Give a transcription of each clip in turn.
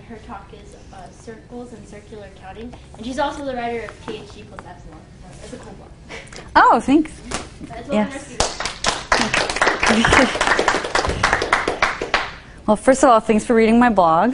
her talk is Circles and Circular Counting. And she's also the writer of PhD plus Epsilon. It's a cool book. Oh, thanks. Yes. Well, first of all, thanks for reading my blog.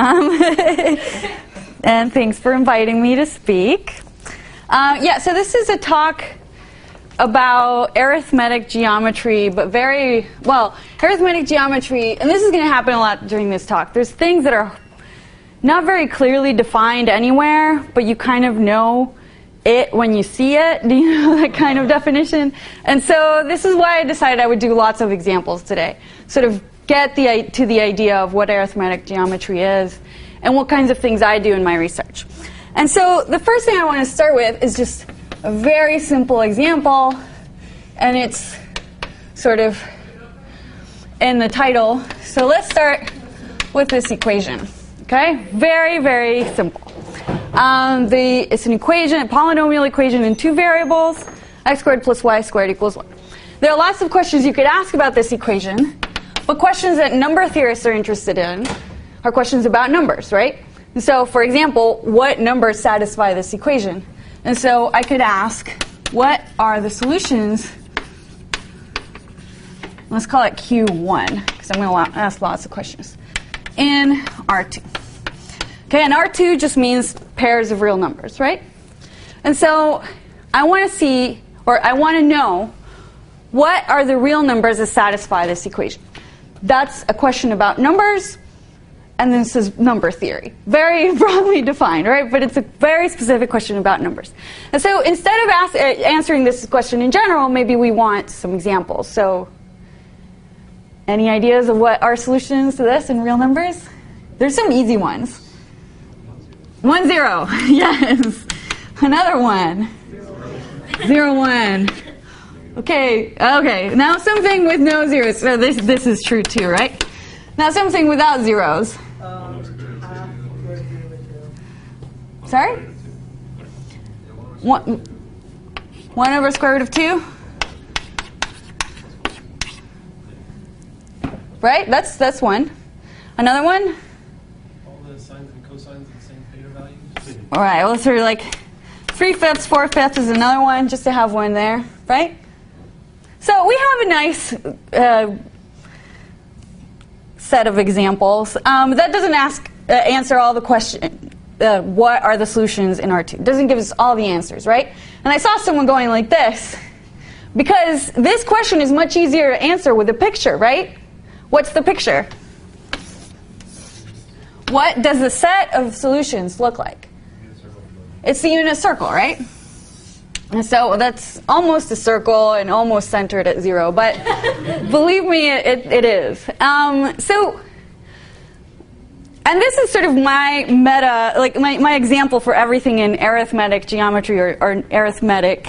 And thanks for inviting me to speak. So this is a talk about arithmetic geometry, but arithmetic geometry, and this is going to happen a lot during this talk. There's things that are not very clearly defined anywhere, but you kind of know it when you see it. Do you know that kind of definition? And so this is why I decided I would do lots of examples today. Sort of get to the idea of what arithmetic geometry is and what kinds of things I do in my research. And so the first thing I want to start with is just a very simple example, and it's sort of in the title. So let's start with this equation. Okay, very, very simple. It's an equation, a polynomial equation in two variables, x squared plus y squared equals 1. There are lots of questions you could ask about this equation, but questions that number theorists are interested in are questions about numbers, right? And so, for example, what numbers satisfy this equation? And so I could ask, what are the solutions? Let's call it Q1, because I'm going to ask lots of questions. In R2. Okay, and R2 just means pairs of real numbers, right? And so I want to see, or I want to know, what are the real numbers that satisfy this equation? That's a question about numbers, and then this is number theory. Very broadly defined, right? But it's a very specific question about numbers. And so instead of answering this question in general, maybe we want some examples. So any ideas of what are solutions to this in real numbers? There's some easy ones. 1, 0. Yes. Another one. 0, 1. Okay. Now something with no zeros. So this is true too, right? Now something without zeros. Sorry? 1 over square root of 2? Right? That's one. Another one? All the sines and cosines of the same theta values? All right, well, sort of like 3/5, 4/5 is another one, just to have one there, right? So we have a nice set of examples. That doesn't answer all the question. What are the solutions in R2? It doesn't give us all the answers, right? And I saw someone going like this, because this question is much easier to answer with a picture, right? What's the picture? What does the set of solutions look like? It's the unit circle, right? And so that's almost a circle and almost centered at 0, but believe me, it is. And this is sort of my my example for everything in arithmetic geometry or arithmetic,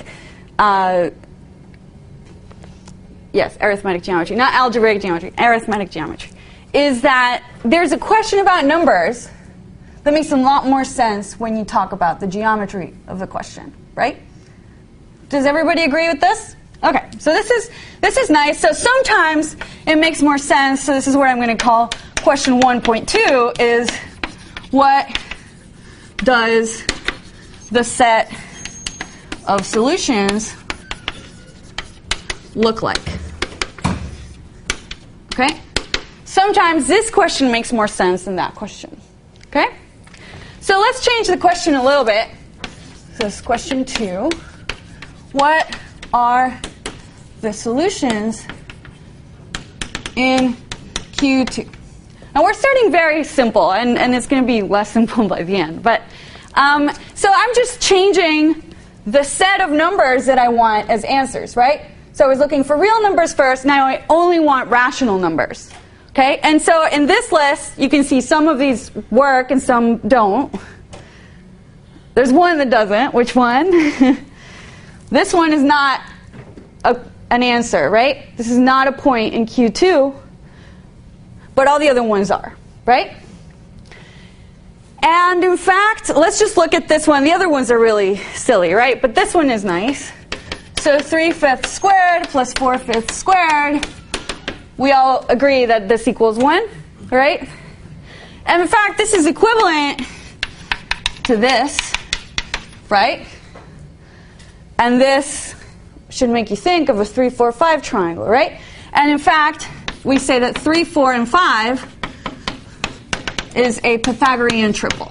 arithmetic geometry, not algebraic geometry, arithmetic geometry, is that there's a question about numbers that makes a lot more sense when you talk about the geometry of the question, right? Does everybody agree with this? Okay, so this is nice. So sometimes it makes more sense. So this is what I'm going to call question 1.2 is, what does the set of solutions look like? Okay? Sometimes this question makes more sense than that question. Okay? So let's change the question a little bit. So this is question 2. What are the solutions in Q2? Now we're starting very simple, and it's going to be less simple by the end. But so I'm just changing the set of numbers that I want as answers, right? So I was looking for real numbers first. Now I only want rational numbers. Okay? And so in this list, you can see some of these work and some don't. There's one that doesn't. Which one? This one is not an answer, right? This is not a point in Q2, but all the other ones are, right? And in fact, let's just look at this one. The other ones are really silly, right? But this one is nice. So 3/5 squared plus 4/5 squared. We all agree that this equals 1, right? And in fact, this is equivalent to this, right? And this should make you think of a 3, 4, 5 triangle, right? And in fact, we say that 3, 4, and 5 is a Pythagorean triple,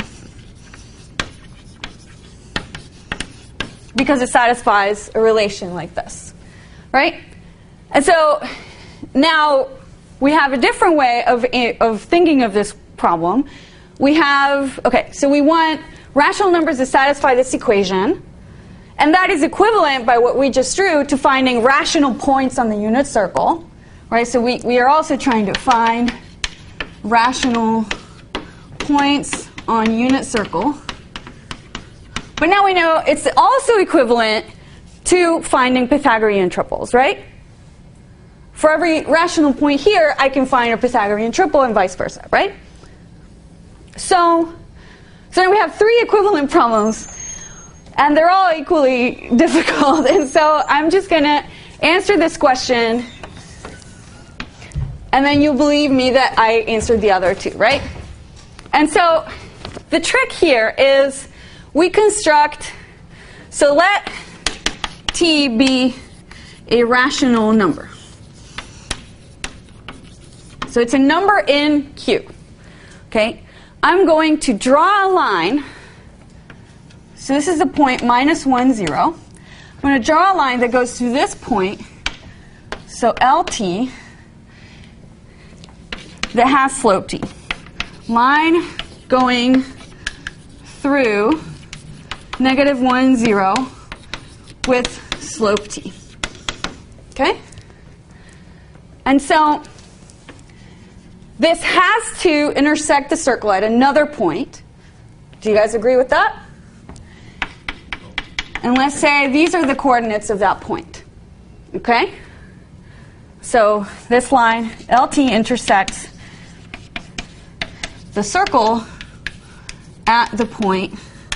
because it satisfies a relation like this, right? And so now we have a different way of thinking of this problem. We have, okay, so we want rational numbers to satisfy this equation, and that is equivalent, by what we just drew, to finding rational points on the unit circle, right? So we are also trying to find rational points on unit circle. But now we know it's also equivalent to finding Pythagorean triples, right? For every rational point here, I can find a Pythagorean triple and vice versa, right? So now we have 3 equivalent problems, and they're all equally difficult. And so I'm just going to answer this question, and then you'll believe me that I answered the other 2, right? And so the trick here is we construct, so let t be a rational number. So it's a number in Q. Okay? I'm going to draw a line. So this is the point -1, 0. I'm going to draw a line that goes through this point, so LT, that has slope t. Line going through -1, 0 with slope t. Okay? And so this has to intersect the circle at another point. Do you guys agree with that? And let's say these are the coordinates of that point. Okay? So this line, LT, intersects the circle at the point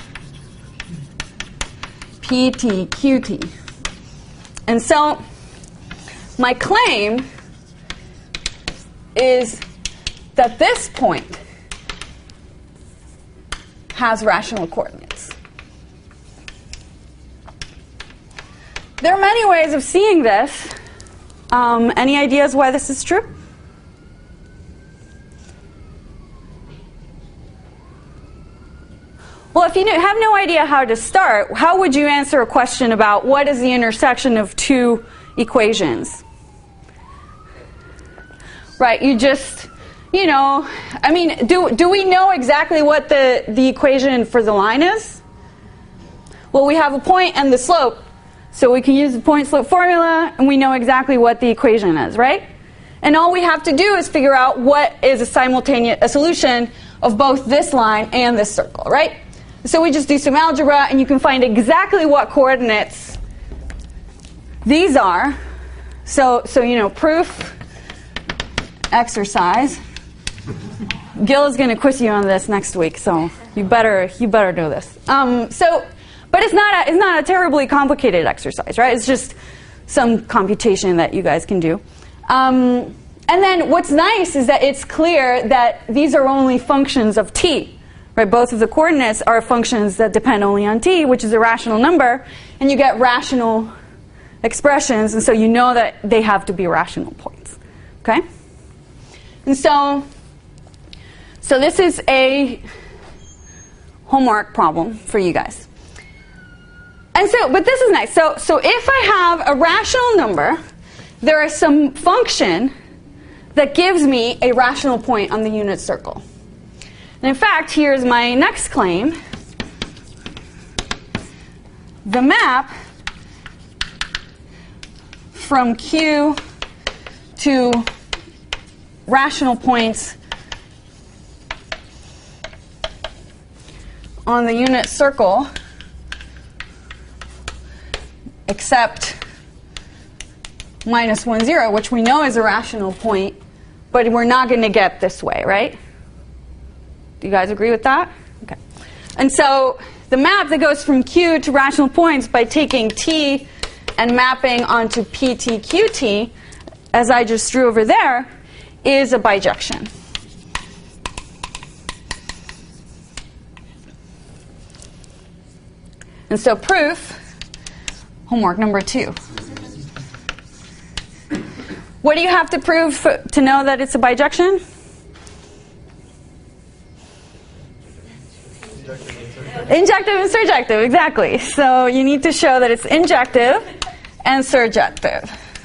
PT, QT. And so my claim is that this point has rational coordinates. There are many ways of seeing this. Any ideas why this is true? Well, if you have no idea how to start, how would you answer a question about what is the intersection of 2 equations? Right, you just, I mean, do we know exactly what the equation for the line is? Well, we have a point and the slope, so we can use the point-slope formula, and we know exactly what the equation is, right? And all we have to do is figure out what is a solution of both this line and this circle, right? So we just do some algebra, and you can find exactly what coordinates these are. So proof, exercise. Gil is going to quiz you on this next week, so you better know this. But it's not a terribly complicated exercise, right? It's just some computation that you guys can do. And then what's nice is that it's clear that these are only functions of t. Right? Both of the coordinates are functions that depend only on t, which is a rational number, and you get rational expressions, and so you know that they have to be rational points. Okay? And so this is a homework problem for you guys. And but this is nice. So if I have a rational number, there is some function that gives me a rational point on the unit circle. And in fact, here's my next claim. The map from Q to rational points on the unit circle, except -1, 0, which we know is a rational point, but we're not going to get this way, right? Do you guys agree with that? Okay. And so the map that goes from Q to rational points by taking T and mapping onto PT, QT, as I just drew over there, is a bijection. And so proof, homework number 2. What do you have to prove to know that it's a bijection? Injective and surjective, exactly. So you need to show that it's injective and surjective.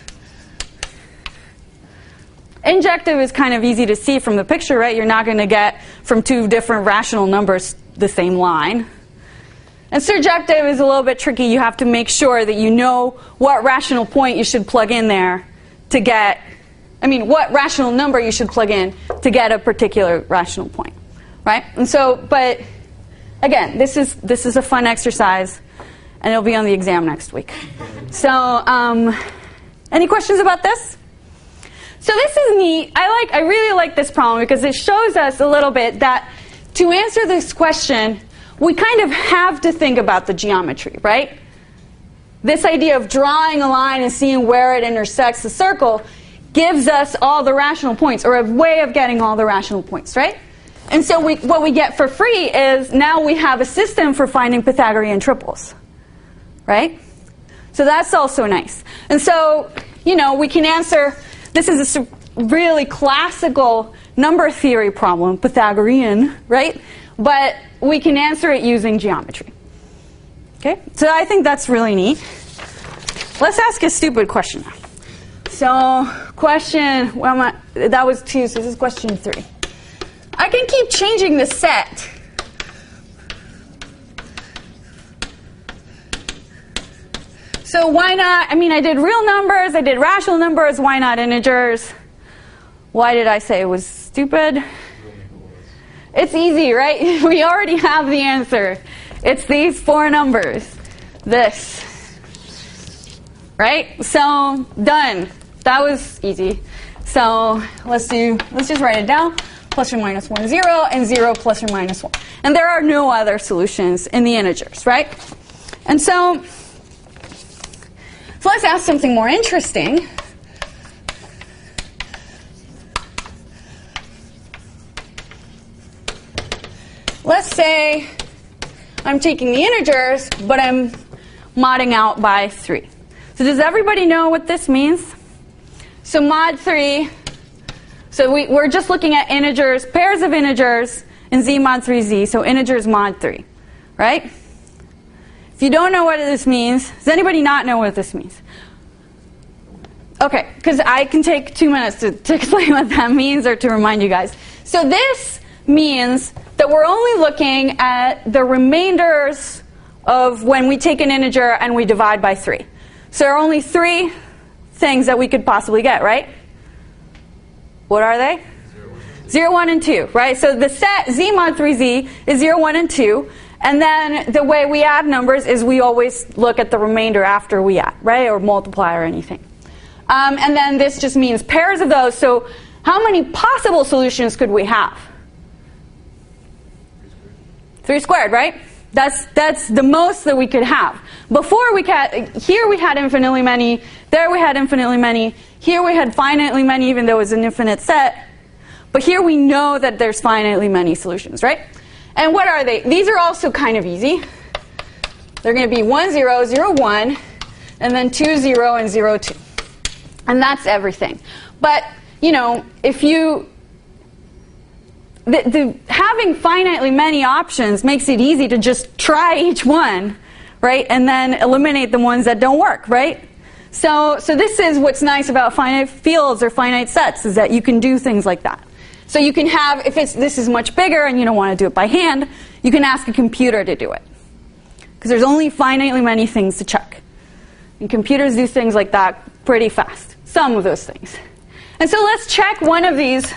Injective is kind of easy to see from the picture, right? You're not going to get from 2 different rational numbers the same line. And surjective is a little bit tricky. You have to make sure that you know what rational point you should plug in there to get, what rational number you should plug in to get a particular rational point, right? And so, but again, this is a fun exercise, and it'll be on the exam next week. So, any questions about this? So this is neat. I really like this problem because it shows us a little bit that to answer this question, we kind of have to think about the geometry, right? This idea of drawing a line and seeing where it intersects the circle gives us all the rational points, or a way of getting all the rational points, right? And so what we get for free is now we have a system for finding Pythagorean triples, right? So that's also nice. And so, we can answer, this is a really classical number theory problem, Pythagorean, right? But we can answer it using geometry. Okay? So I think that's really neat. Let's ask a stupid question now. So, that was 2, so this is question 3. I can keep changing the set. So why not, I did real numbers, I did rational numbers, why not integers? Why did I say it was stupid? It's easy, right? We already have the answer. It's these 4 numbers. This. Right? So, done. That was easy. So, let's just write it down. Plus or minus 1, 0, and 0 plus or minus 1. And there are no other solutions in the integers, right? And so let's ask something more interesting. Let's say I'm taking the integers, but I'm modding out by 3. So does everybody know what this means? So mod 3, so we're just looking at integers, pairs of integers in Z mod 3Z, so integers mod 3, right? If you don't know what this means, does anybody not know what this means? Okay, because I can take 2 minutes to explain what that means or to remind you guys. So this means that we're only looking at the remainders of when we take an integer and we divide by 3. So there are only 3 things that we could possibly get, right? What are they? 0, 1, and 2, right? So the set Z mod 3Z is 0, 1, and 2. And then the way we add numbers is we always look at the remainder after we add, right? Or multiply or anything. And then this just means pairs of those. So how many possible solutions could we have? 3 squared, right? That's the most that we could have. Before here we had infinitely many, there we had infinitely many, here we had finitely many even though it was an infinite set. But here we know that there's finitely many solutions, right? And what are they? These are also kind of easy. They're going to be 1, 0, 0, 1, and then 2, 0, and 0, 2. And that's everything. But, if you... having finitely many options makes it easy to just try each one, right? And then eliminate the ones that don't work, right? So this is what's nice about finite fields or finite sets, is that you can do things like that. So you can have, if this is much bigger and you don't want to do it by hand, you can ask a computer to do it. Because there's only finitely many things to check. And computers do things like that pretty fast. Some of those things. And so let's check one of these.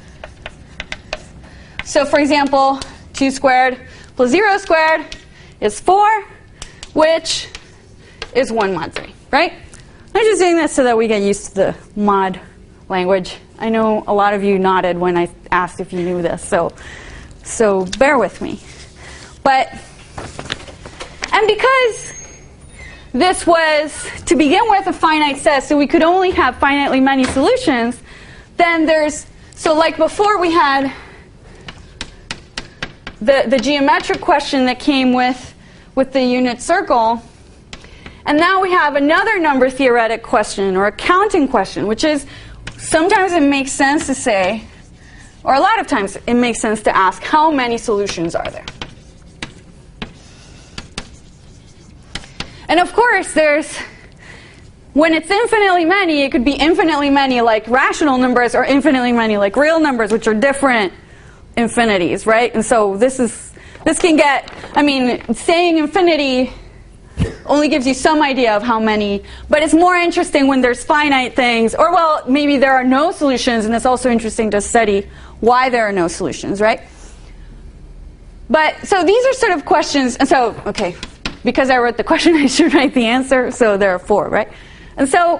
So for example, 2 squared plus 0 squared is 4, which is 1 mod 3, right? I'm just doing this so that we get used to the mod language. I know a lot of you nodded when I asked if you knew this, so bear with me. And because this was, to begin with, a finite set, so we could only have finitely many solutions, then so like before we had the geometric question that came with with the unit circle. And now we have another number theoretic question, or a counting question, which is sometimes it makes sense to say, or a lot of times it makes sense to ask, how many solutions are there? And of course, when it's infinitely many, it could be infinitely many like rational numbers or infinitely many like real numbers, which are different infinities, right? And so this can get, saying infinity only gives you some idea of how many, but it's more interesting when there's finite things, or well, maybe there are no solutions, and it's also interesting to study why there are no solutions, right? But, so these are sort of questions, and so, okay, because I wrote the question, I should write the answer, so there are 4, right? And so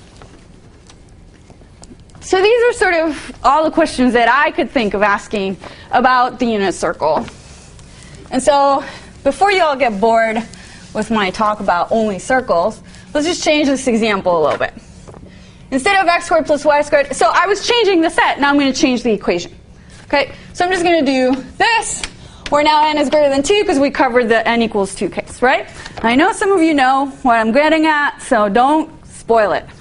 these are sort of all the questions that I could think of asking about the unit circle. And so, before you all get bored with my talk about only circles, let's just change this example a little bit. Instead of x squared plus y squared, so I was changing the set, now I'm going to change the equation. Okay, so I'm just going to do this, where now n is greater than 2, because we covered the n equals 2 case, right? I know some of you know what I'm getting at, so don't spoil it.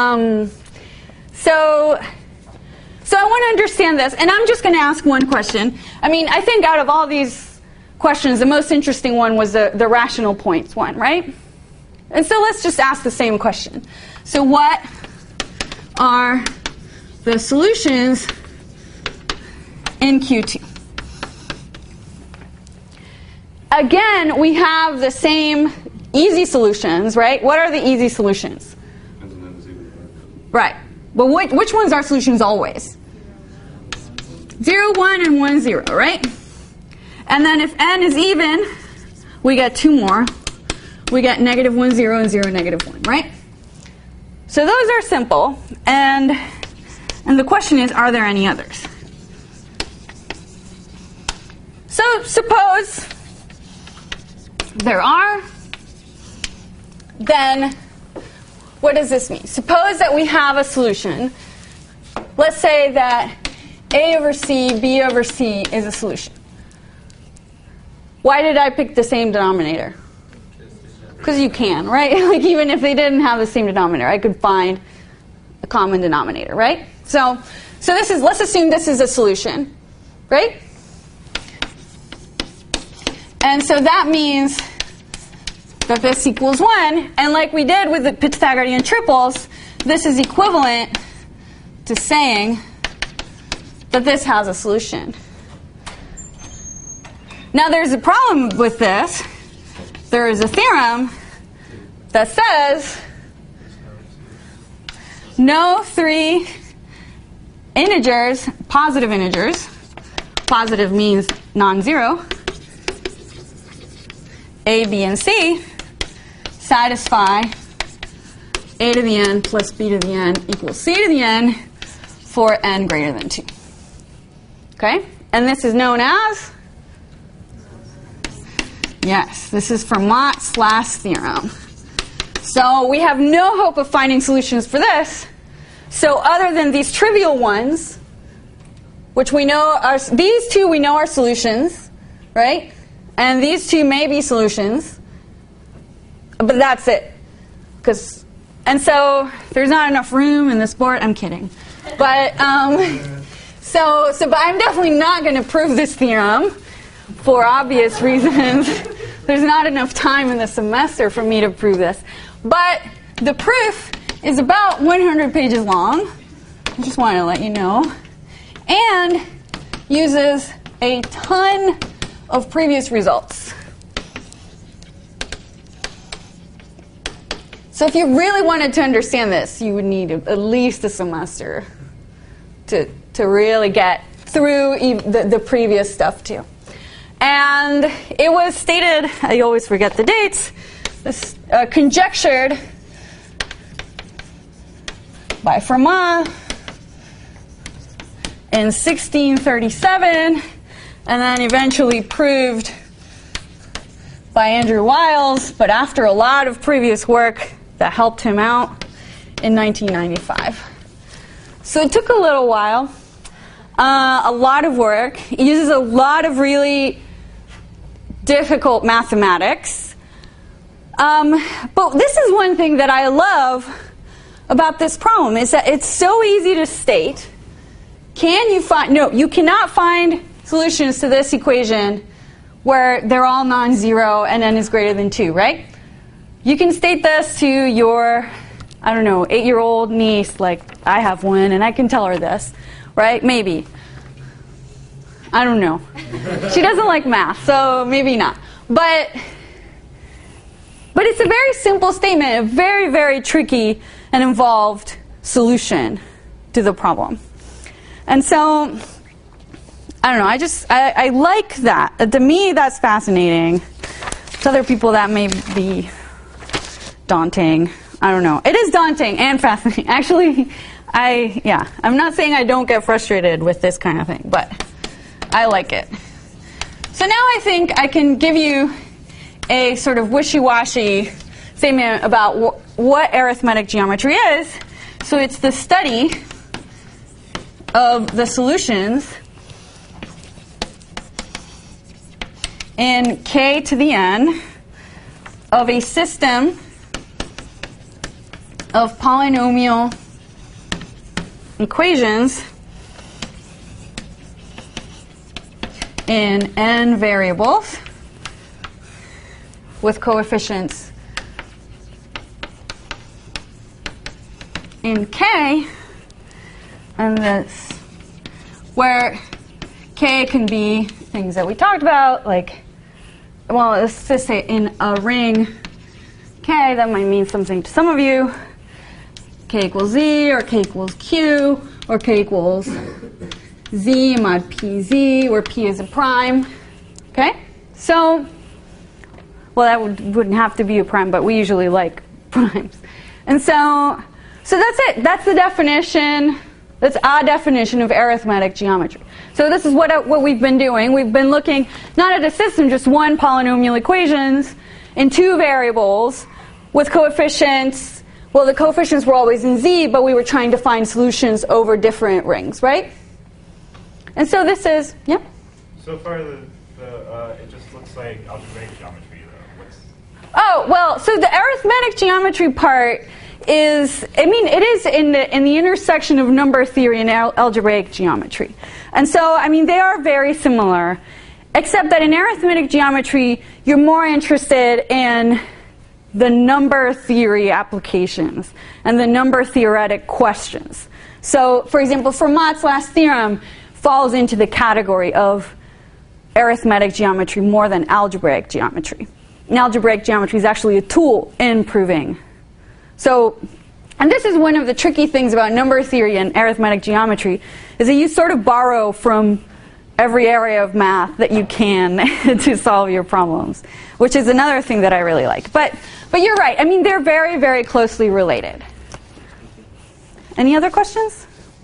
So I want to understand this, and I'm just going to ask one question. I think out of all these questions, the most interesting one was the rational points one, right? And so let's just ask the same question. So what are the solutions in Q2? Again, we have the same easy solutions, right? What are the easy solutions? Right. But which ones are solutions always? 0, 1, and 1, 0, right? And then if n is even, we get 2 more. We get negative 1, 0, and 0, negative 1, right? So those are simple. And the question is, are there any others? So suppose there are, then what does this mean? Suppose that we have a solution. Let's say that A over C, B over C is a solution. Why did I pick the same denominator? Because you can, right? Like even if they didn't have the same denominator, I could find a common denominator, right? So this is, let's assume this is a solution, right? And so that means that this equals 1, and like we did with the Pythagorean triples, this is equivalent to saying that this has a solution. Now there's a problem with this. There is a theorem that says no 3 integers, positive means non-zero, A, B, and C, satisfy A to the n plus B to the n equals C to the n for n greater than 2. Okay? And this is known as? Yes, this is Fermat's last theorem. So we have no hope of finding solutions for this. So other than these trivial ones, which we know are, these two we know are solutions, right? And these two may be solutions, but that's it. And so there's not enough room in this board. I'm kidding. But but I'm definitely not going to prove this theorem for obvious reasons. There's not enough time in the semester for me to prove this. But the proof is about 100 pages long. I just want to let you know. And uses a ton of previous results. So if you really wanted to understand this, you would need at least a semester to really get through the previous stuff too. And it was stated, I always forget the dates, this conjectured by Fermat in 1637, and then eventually proved by Andrew Wiles, but after a lot of previous work that helped him out in 1995. So it took a little while, a lot of work. It uses a lot of really difficult mathematics. But this is one thing that I love about this problem, is that it's so easy to state. Can you find, no, you cannot find solutions to this equation where they're all non-zero and n is greater than 2, right? You can state this to your, I don't know, 8-year-old niece, like I have one, and I can tell her this, right? Maybe. I don't know. She doesn't like math, so maybe not. But it's a very simple statement, a very, very tricky and involved solution to the problem. And so, I don't know, I like that. To me, that's fascinating. To other people, that may be daunting. I don't know. It is daunting and fascinating. Actually, I'm not saying I don't get frustrated with this kind of thing, but I like it. So now I think I can give you a sort of wishy-washy statement about what arithmetic geometry is. So it's the study of the solutions in k to the n of a system of polynomial equations in n variables with coefficients in k, and this, where k can be things that we talked about, like, well, let's just say in a ring k, that might mean something to some of you. K equals z, or k equals q, or k equals z mod pz, where p is a prime. Okay? So, well, that wouldn't have to be a prime, but we usually like primes. And so that's it. That's the definition. That's a definition of arithmetic geometry. So this is what we've been doing. We've been looking not at a system, just one polynomial equations in two variables with coefficients. Well, the coefficients were always in z, but we were trying to find solutions over different rings, right? And so this is, yeah? So far, it just looks like algebraic geometry, though. Oh, well, so the arithmetic geometry part is, I mean, it is in the intersection of number theory and algebraic geometry. And so, I mean, they are very similar, except that in arithmetic geometry, you're more interested in the number theory applications and the number theoretic questions. So, for example, Fermat's last theorem falls into the category of arithmetic geometry more than algebraic geometry. And algebraic geometry is actually a tool in proving. So, and this is one of the tricky things about number theory and arithmetic geometry, is that you sort of borrow from every area of math that you can to solve your problems, which is another thing that I really like. But you're right. I mean, they're very, very closely related. Any other questions?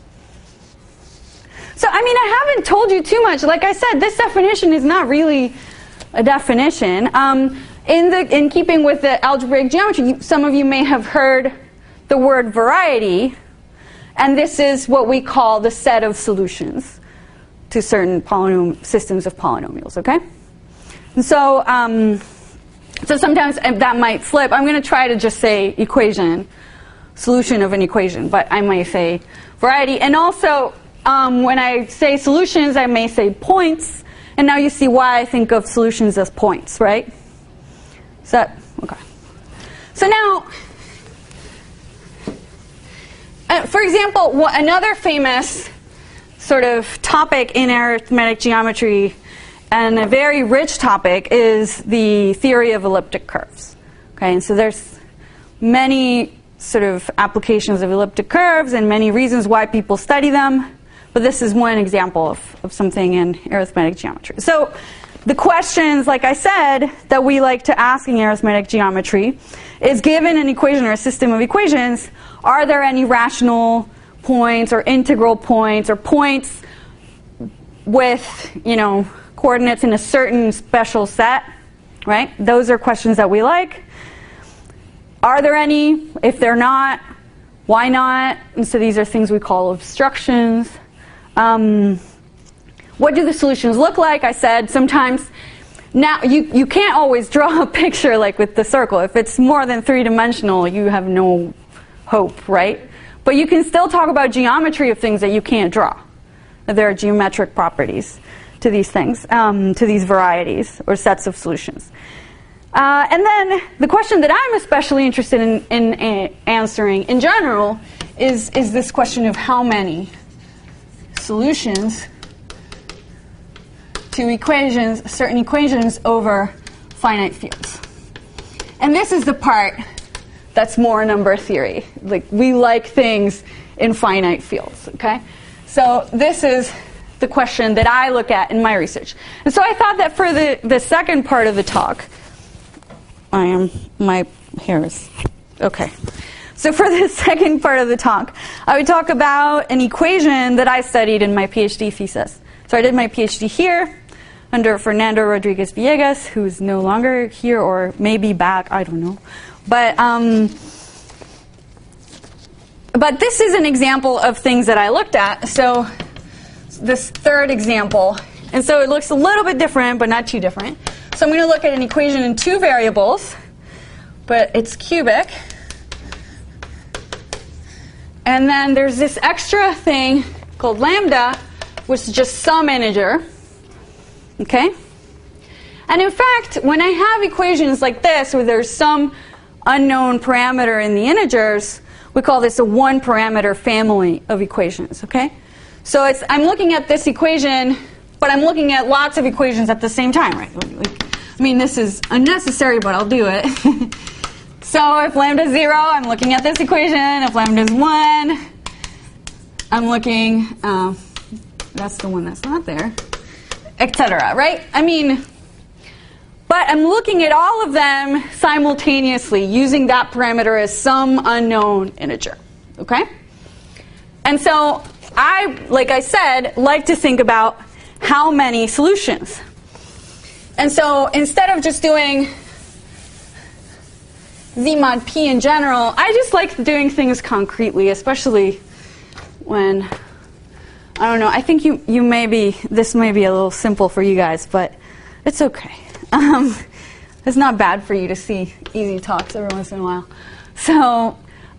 So, I mean, I haven't told you too much. Like I said, this definition is not really a definition. In keeping with the algebraic geometry, some of you may have heard the word variety, and this is what we call the set of solutions to certain systems of polynomials, okay? And so, so sometimes that might slip. I'm going to try to just say equation, solution of an equation, but I might say variety. And also, when I say solutions, I may say points, and now you see why I think of solutions as points, right? So, okay. So now, for example, another famous sort of topic in arithmetic geometry, and a very rich topic, is the theory of elliptic curves. Okay, and so there's many sort of applications of elliptic curves and many reasons why people study them, but this is one example of something in arithmetic geometry. So the questions, like I said, that we like to ask in arithmetic geometry is, given an equation or a system of equations, are there any rational points or integral points or points with, you know, coordinates in a certain special set, right? Those are questions that we like. Are there any? If they're not, why not? And so these are things we call obstructions. What do the solutions look like? I said sometimes Now, you can't always draw a picture like with the circle. If it's more than three-dimensional, you have no hope, right? But you can still talk about geometry of things that you can't draw. There are geometric properties to these things, to these varieties or sets of solutions. And then the question that I'm especially interested in answering in general is this question of how many solutions to equations, certain equations over finite fields. And this is the part that's more number theory. Like, we like things in finite fields, okay? So this is the question that I look at in my research. And so I thought that for the second part of the talk, my hair is, okay. So for the second part of the talk, I would talk about an equation that I studied in my PhD thesis. So I did my PhD here under Fernando Rodriguez Villegas, who's no longer here or maybe back, I don't know. But this is an example of things that I looked at. So this third example, and so it looks a little bit different, but not too different. So I'm going to look at an equation in two variables, but it's cubic. And then there's this extra thing called lambda, which is just some integer. Okay? And in fact, when I have equations like this, where there's some unknown parameter in the integers, we call this a one-parameter family of equations. Okay? So I'm looking at this equation, but I'm looking at lots of equations at the same time, right? I mean, this is unnecessary, but I'll do it. So if lambda is 0, I'm looking at this equation. If lambda is 1, I'm looking, that's the one that's not there, etc., right? I mean, but I'm looking at all of them simultaneously using that parameter as some unknown integer, okay? And so I, like I said, like to think about how many solutions. And so instead of just doing Z mod P in general, I just like doing things concretely, especially when, I don't know, I think this may be a little simple for you guys, but it's okay. It's not bad for you to see easy talks every once in a while. So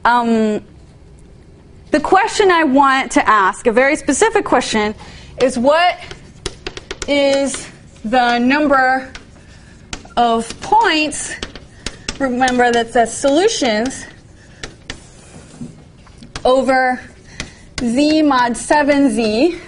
the question I want to ask, a very specific question, is what is the number of points, remember that says solutions, over Z mod 7Z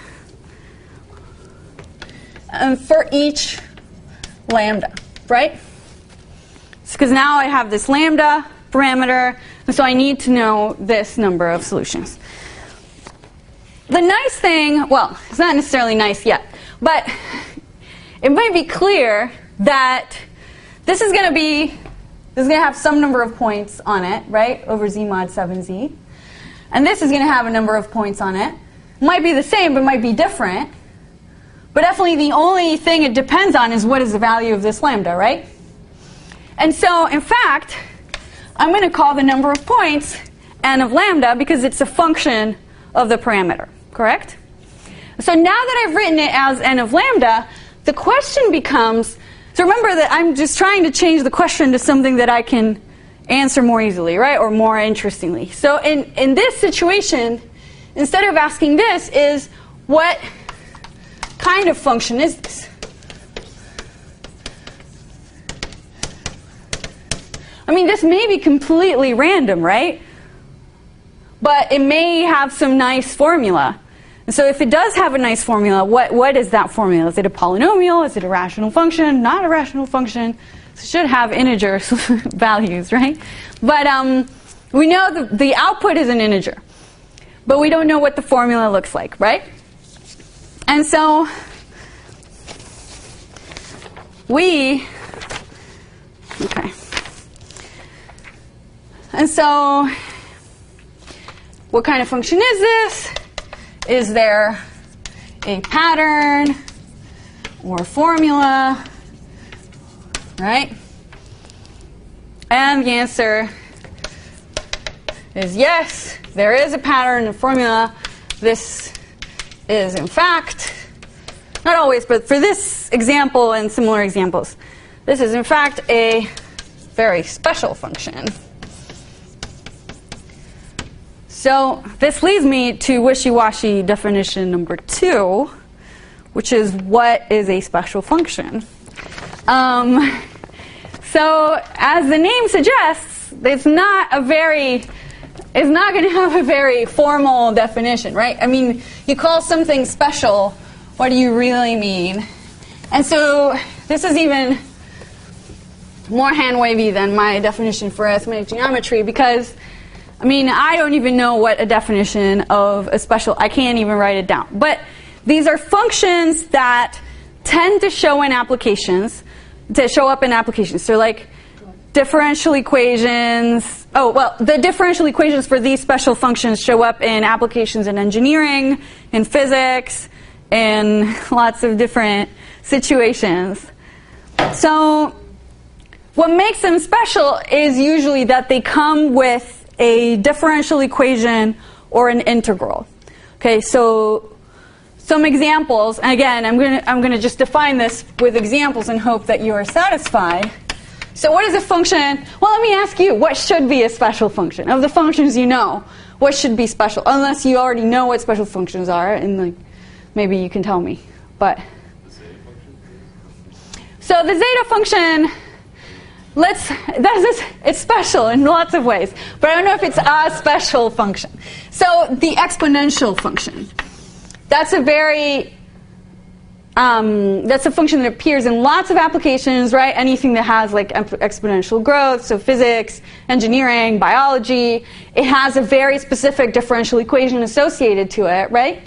for each lambda, right? Because now I have this lambda parameter, and so I need to know this number of solutions. The nice thing, well, it's not necessarily nice yet, but it might be clear that this is going to have some number of points on it, right, over Z mod 7Z. And this is going to have a number of points on it. Might be the same, but might be different. But definitely the only thing it depends on is what is the value of this lambda, right? And so, in fact, I'm going to call the number of points n of lambda because it's a function of the parameter, correct? So now that I've written it as n of lambda, the question becomes, so remember that I'm just trying to change the question to something that I can answer more easily, right, or more interestingly. So in this situation, instead of asking this, is what kind of function is this? I mean, this may be completely random, right? But it may have some nice formula. And so if it does have a nice formula, what is that formula? Is it a polynomial? Is it a rational function? Not a rational function? So it should have integer values, right? But we know the output is an integer. But we don't know what the formula looks like, right? And so okay. And so what kind of function is this? Is there a pattern or formula, right? And the answer is yes, there is a pattern and formula. This is, in fact, not always, but for this example and similar examples, this is in fact a very special function. So this leads me to wishy-washy definition number 2, which is what is a special function. So as the name suggests, it's not going to have a very formal definition, right? I mean, you call something special, what do you really mean? And so this is even more hand-wavy than my definition for arithmetic geometry, because I mean, I don't even know what a definition of a special, I can't even write it down. But these are functions that tend to show up in applications. So like differential equations. Oh, well, the differential equations for these special functions show up in applications in engineering, in physics, in lots of different situations. So what makes them special is usually that they come with a differential equation or an integral. Okay, so some examples, and again, I'm going to just define this with examples and hope that you are satisfied. So what is a function? Well, let me ask you, what should be a special function? Of the functions you know, what should be special? Unless you already know what special functions are, and like maybe you can tell me. But so the zeta function, it's special in lots of ways, but I don't know if it's a special function. So the exponential function, that's a function that appears in lots of applications, right? Anything that has like exponential growth, so physics, engineering, biology, it has a very specific differential equation associated to it, right?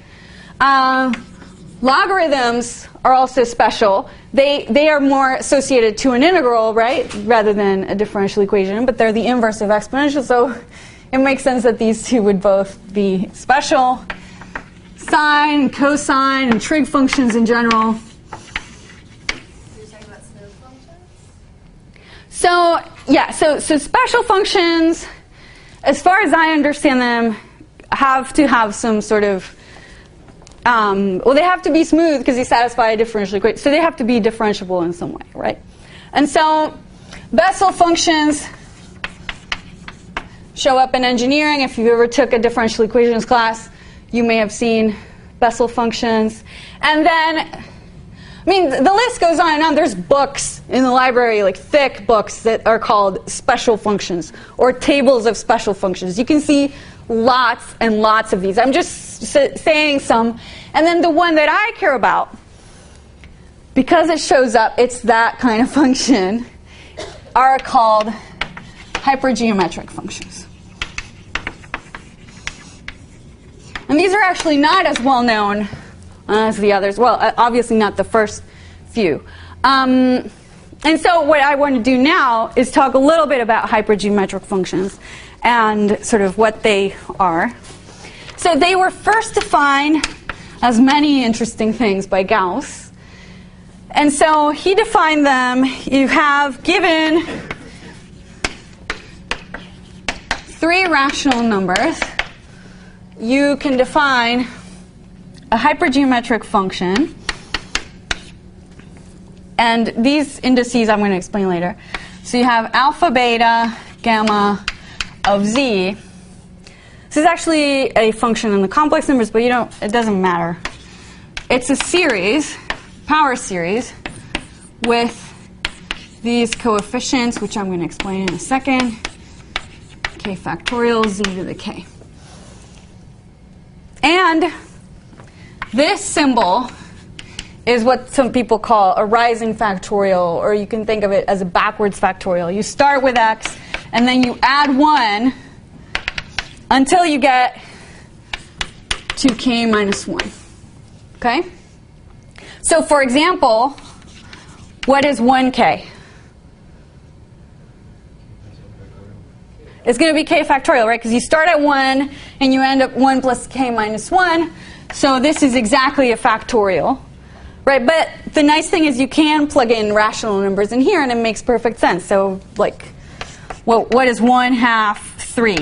Logarithms are also special. They are more associated to an integral, right, rather than a differential equation, but they're the inverse of exponential, so it makes sense that these two would both be special. Sine, cosine, and trig functions in general. You're talking about smooth functions? So, yeah, so special functions, as far as I understand them, have to have some sort of well, they have to be smooth because they satisfy a differential equation. So they have to be differentiable in some way, right? And so Bessel functions show up in engineering. If you ever took a differential equations class, you may have seen Bessel functions. And then, I mean, the list goes on and on. There's books in the library, like thick books that are called special functions or tables of special functions. You can see lots and lots of these. I'm just saying some. And then the one that I care about, because it shows up, it's that kind of function, are called hypergeometric functions. And these are actually not as well known as the others. Well, obviously not the first few. And so what I want to do now is talk a little bit about hypergeometric functions and sort of what they are. So they were first defined as many interesting things by Gauss. And so he defined them. You have given 3 rational numbers. You can define a hypergeometric function. And these indices I'm going to explain later. So you have alpha, beta, gamma of z. This is actually a function in the complex numbers, but it doesn't matter. It's a series, power series, with these coefficients, which I'm going to explain in a second. K factorial z to the k. And this symbol is what some people call a rising factorial, or you can think of it as a backwards factorial. You start with x, and then you add 1 until you get to k minus 1. Okay? So, for example, what is 1k? It's going to be k factorial, right? Because you start at 1, and you end up 1 plus k minus 1. So this is exactly a factorial. Right, but the nice thing is you can plug in rational numbers in here, and it makes perfect sense. So, like, what is 1/2 3?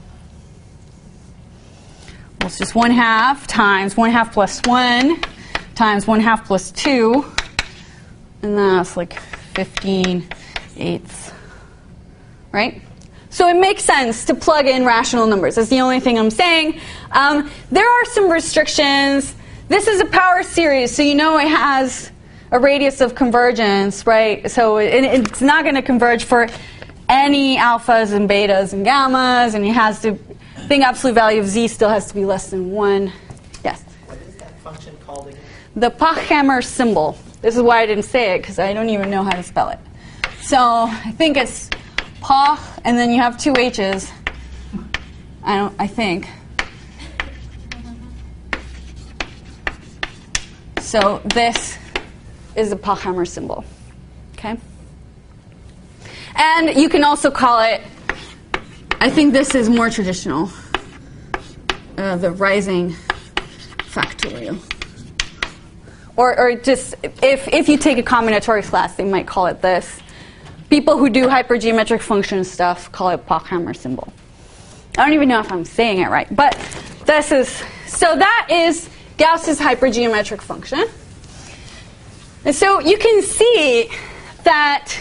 Well, it's just 1/2 times 1/2 plus 1 times 1/2 plus 2, and that's like 15/8, right? So it makes sense to plug in rational numbers. That's the only thing I'm saying. There are some restrictions. This is a power series, so you know it has a radius of convergence, right? So it's not going to converge for any alphas and betas and gammas, and it has to, I think absolute value of z still has to be less than 1. Yes? What is that function called again? The Pochhammer symbol. This is why I didn't say it, because I don't even know how to spell it. So I think it's Poch, and then you have 2 H's. I think. So this is the Pochhammer symbol. Okay? And you can also call it, I think this is more traditional, the rising factorial. Or just, if you take a combinatorics class, they might call it this. People who do hypergeometric function stuff call it Pochhammer symbol. I don't even know if I'm saying it right, but this is, so that is Gauss's hypergeometric function. And so you can see that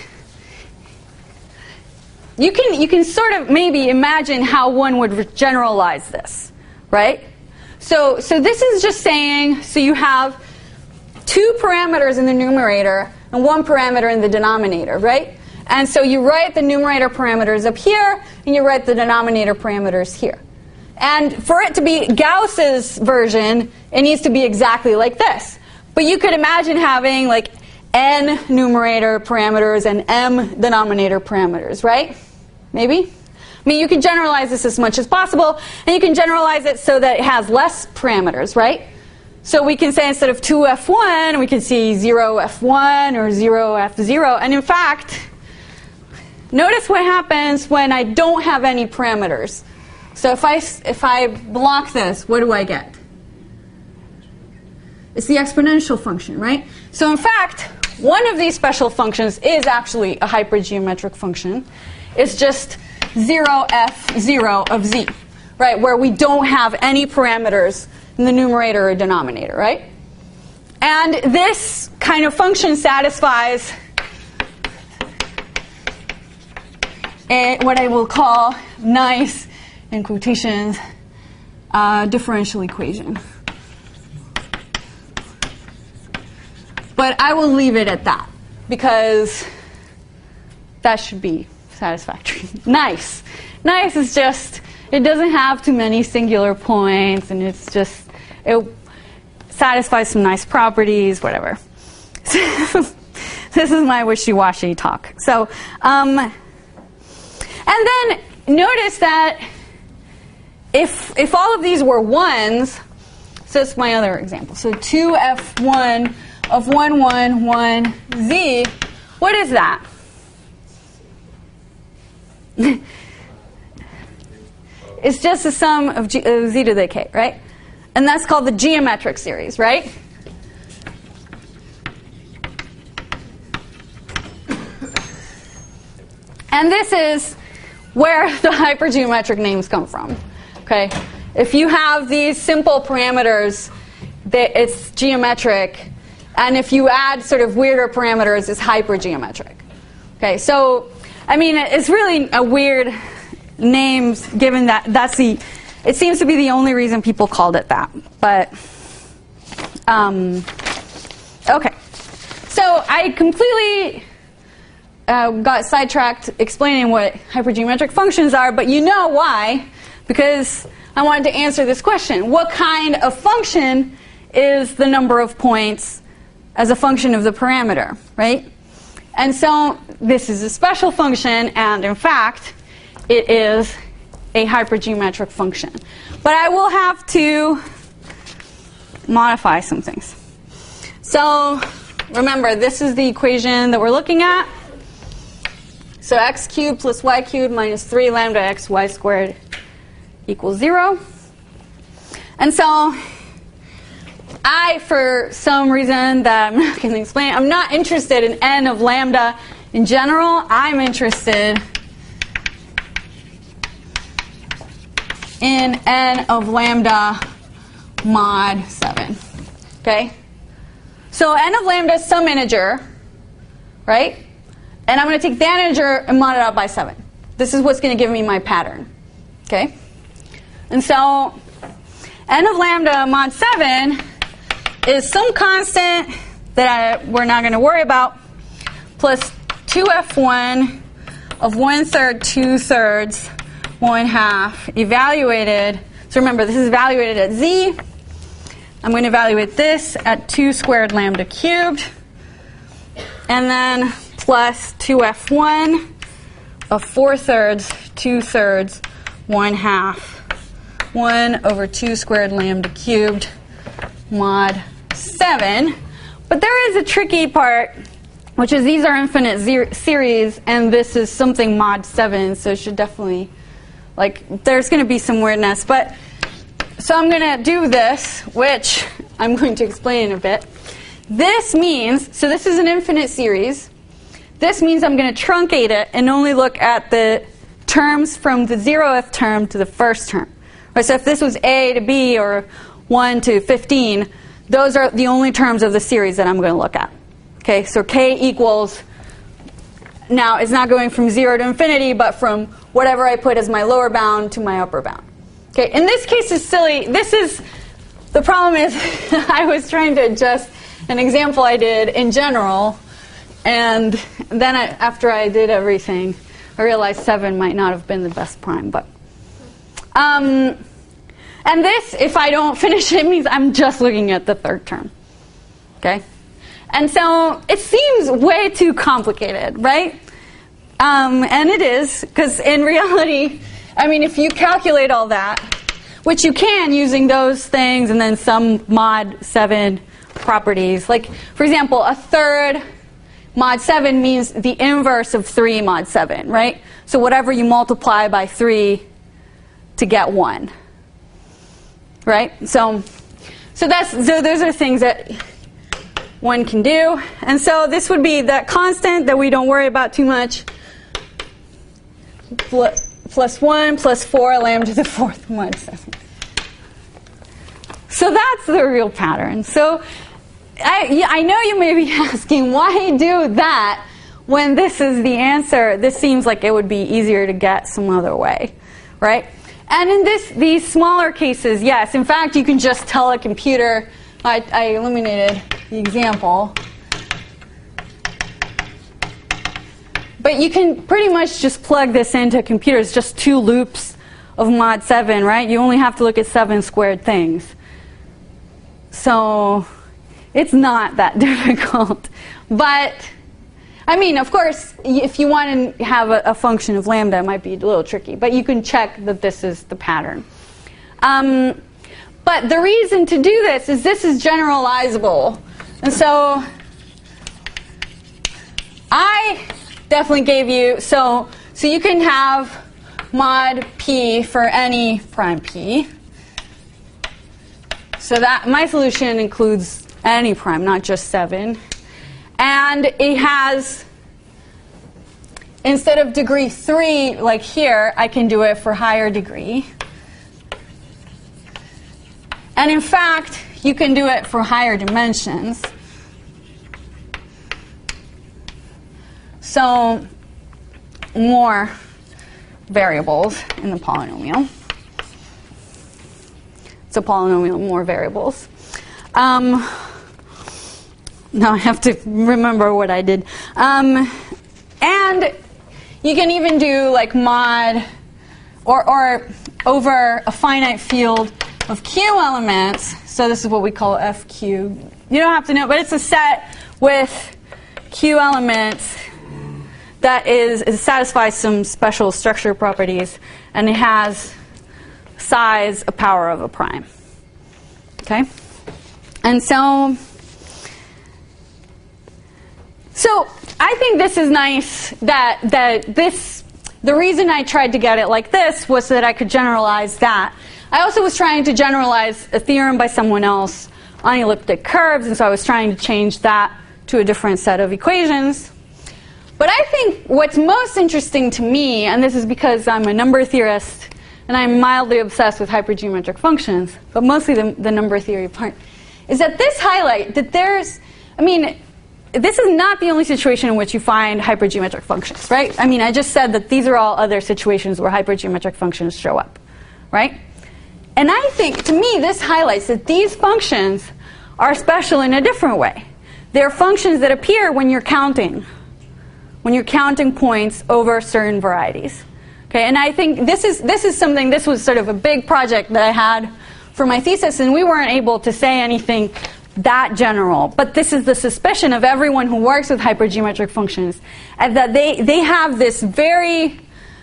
you can sort of maybe imagine how one would generalize this, right? So this is just saying, so you have 2 parameters in the numerator and 1 parameter in the denominator, right? And so you write the numerator parameters up here, and you write the denominator parameters here. And for it to be Gauss's version, it needs to be exactly like this. But you could imagine having like n numerator parameters and m denominator parameters, right? Maybe? I mean, you can generalize this as much as possible, and you can generalize it so that it has less parameters, right? So we can say instead of 2f1, we can see 0f1 or 0f0. And in fact, notice what happens when I don't have any parameters. So if I block this, what do I get? It's the exponential function, right? So in fact, one of these special functions is actually a hypergeometric function. It's just 0f0 of z, right? Where we don't have any parameters in the numerator or denominator, right? And this kind of function satisfies what I will call nice, in quotations, differential equation. But I will leave it at that, because that should be satisfactory. Nice. Nice is just, it doesn't have too many singular points, and it's just, it satisfies some nice properties, whatever. This is my wishy-washy talk. So, and then notice that if all of these were 1s, so that's my other example. So 2f1 of 1, 1, 1, z, what is that? It's just the sum of z to the k, right? And that's called the geometric series, right? And this is where the hypergeometric names come from. Okay? If you have these simple parameters, it's geometric. And if you add sort of weirder parameters, it's hypergeometric. Okay, so, I mean, it's really a weird name given that it seems to be the only reason people called it that. But, okay. So I completely got sidetracked explaining what hypergeometric functions are, but you know why, because I wanted to answer this question. What kind of function is the number of points as a function of the parameter, right? And so this is a special function, and in fact, it is a hypergeometric function. But I will have to modify some things. So remember, this is the equation that we're looking at. So x cubed plus y cubed minus 3 lambda x y squared equals 0. And so for some reason that I'm not going to explain, I'm not interested in n of lambda in general. I'm interested in n of lambda mod 7. Okay? So n of lambda is some integer, right? And I'm going to take that integer and mod it out by 7. This is what's going to give me my pattern. Okay? And so n of lambda mod 7 is some constant that we're not going to worry about, plus 2f1 of 1/3, 2/3, 1/2 evaluated. So remember, this is evaluated at z. I'm going to evaluate this at 2 squared lambda cubed. And then plus 2f1 of 4/3, 2/3, 1/2, 1 over 2 squared lambda cubed mod 7. But there is a tricky part, which is these are infinite series, and this is something mod 7, so it should definitely, there's going to be some weirdness. But so I'm going to do this, which I'm going to explain in a bit. This means, so this is an infinite series. This means I'm going to truncate it and only look at the terms from the 0th term to the first term. Right, so if this was a to b or 1 to 15, those are the only terms of the series that I'm going to look at. Okay, so k equals, now it's not going from 0 to infinity, but from whatever I put as my lower bound to my upper bound. Okay, in this case it's silly. The problem is I was trying to adjust an example I did in general, and then after I did everything, I realized 7 might not have been the best prime. But and this, if I don't finish it, means I'm just looking at the third term. Okay? And so it seems way too complicated, right? And it is, because in reality, I mean, if you calculate all that, which you can using those things and then some mod 7 properties. Like, for example, 1/3 mod 7 means the inverse of 3 mod 7, right? So whatever you multiply by 3 to get 1. Right? So those are things that one can do. And so this would be that constant that we don't worry about too much. Plus 1 plus 4 lambda to the 4th mod 7. So that's the real pattern. So I know you may be asking, why do that when this is the answer? This seems like it would be easier to get some other way, right? And in these smaller cases, yes. In fact, you can just tell a computer. I eliminated the example. But you can pretty much just plug this into a computer. It's just 2 loops of mod 7, right? You only have to look at 7 squared things. So it's not that difficult. But, I mean, of course, if you want to have a function of lambda, it might be a little tricky. But you can check that this is the pattern. But the reason to do this is generalizable. And so I definitely gave you, so you can have mod p for any prime p. So that my solution includes any prime, not just 7. And it has, instead of degree 3, like here, I can do it for higher degree. And in fact, you can do it for higher dimensions. So more variables in the polynomial. It's a polynomial, more variables. Now I have to remember what I did. And you can even do like mod or over a finite field of q elements. So this is what we call FQ. You don't have to know, but it's a set with q elements that it satisfies some special structure properties, and it has size a power of a prime. Okay? And so I think this is nice that the reason I tried to get it like this was so that I could generalize that. I also was trying to generalize a theorem by someone else on elliptic curves, and so I was trying to change that to a different set of equations. But I think what's most interesting to me, and this is because I'm a number theorist and I'm mildly obsessed with hypergeometric functions, but mostly the number theory part, is that this highlight that there's I mean, this is not the only situation in which you find hypergeometric functions, right? I mean, I just said that these are all other situations where hypergeometric functions show up, right? And I think, to me, this highlights that these functions are special in a different way. They're functions that appear when you're counting points over certain varieties. Okay, and I think this was sort of a big project that I had for my thesis, and we weren't able to say anything that general. But this is the suspicion of everyone who works with hypergeometric functions, that they have this very